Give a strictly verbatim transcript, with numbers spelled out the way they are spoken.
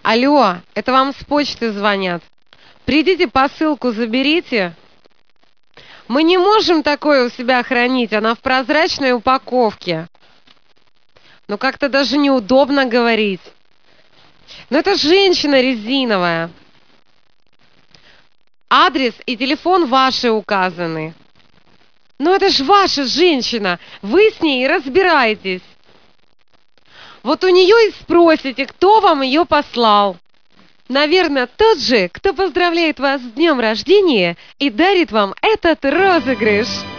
Алло, это вам с почты звонят. Придите, посылку заберите. Мы не можем такое у себя хранить, она в прозрачной упаковке. Ну как-то даже неудобно говорить. Но это женщина резиновая. Адрес и телефон ваши указаны. Ну это ж ваша женщина, вы с ней и разбирайтесь. Вот у нее и спросите, кто вам ее послал. Наверное, тот же, кто поздравляет вас с днем рождения и дарит вам этот розыгрыш.